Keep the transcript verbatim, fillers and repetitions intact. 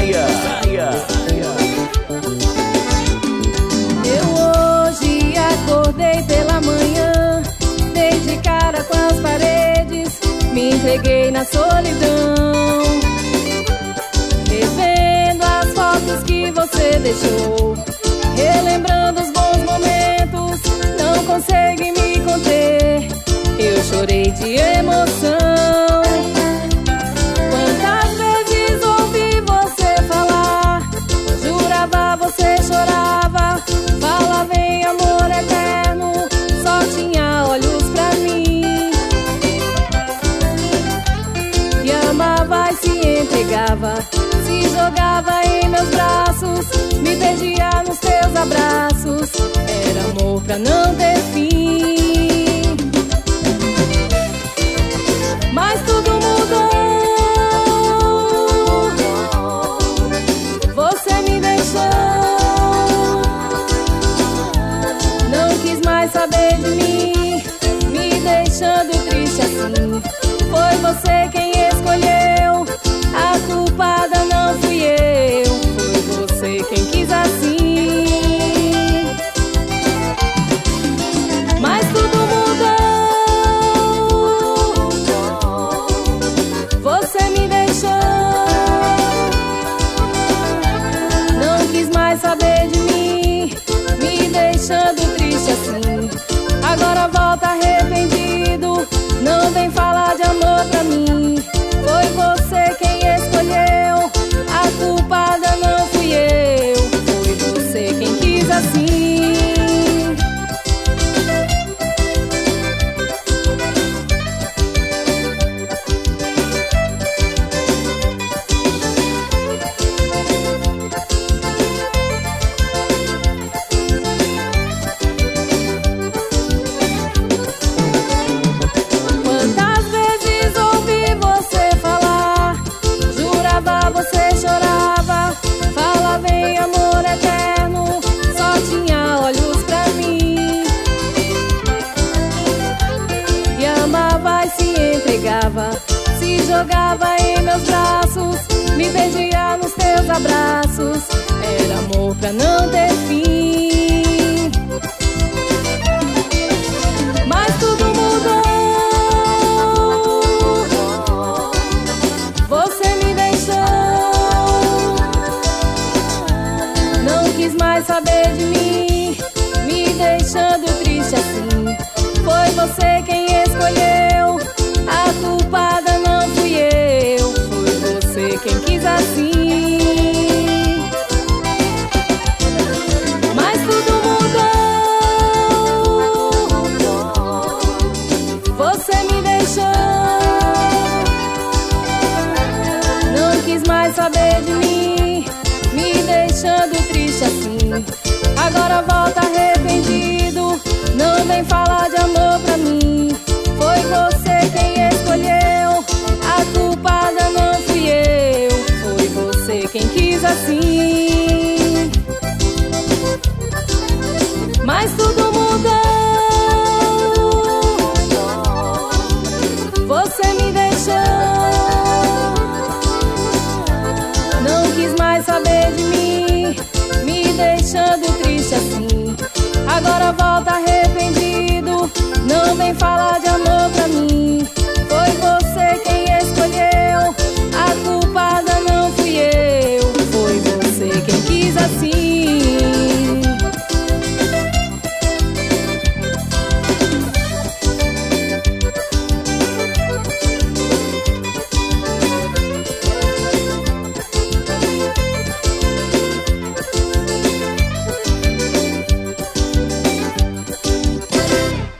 Saia. Eu hoje acordei pela manhã, dei de cara com as paredes, me entreguei na solidão, revendo as fotos que você deixou, relembrando os bons momentos, não consegui me conter. Eu chorei de emoção. Quantas vezes ouvi você falar, jurava, você chorava, fala vem amor eterno, só tinha olhos pra mim. E amava e se entregava, se jogava em meus braços, me perdia nos teus abraços, era amor pra não ter fim. Mas tudo mudou, você me deixou, não quis mais saber de mim, me deixando triste assim. Foi você quem escolheu, a culpada não fui eu, foi você quem quis assim. Mas tudo mudou, você me deixou, não quis mais saber de mim, me deixando triste assim. Agora volta arrependido, não vem falar de amor pra mim. Foi você quem escolheu, a culpada não fui eu, foi você quem quis assim. Quantas vezes ouvi você falar, jurava, você chorava, fala vem amor eterno, só tinha olhos pra mim. E amava e se entregava, se jogava em meus braços, me perdia nos teus abraços, era amor pra não ter fim. Mas tudo mudou, você me deixou, não quis mais saber de mim, me deixando triste assim. Foi você quem escolheu, a culpada não fui eu, foi você quem quis assim. Mas tudo mudou, você me deixou, não quis mais saber de mim, me deixando triste assim. Agora volta arrependido, não vem falar de amor pra mim. Foi você quem escolheu, a tua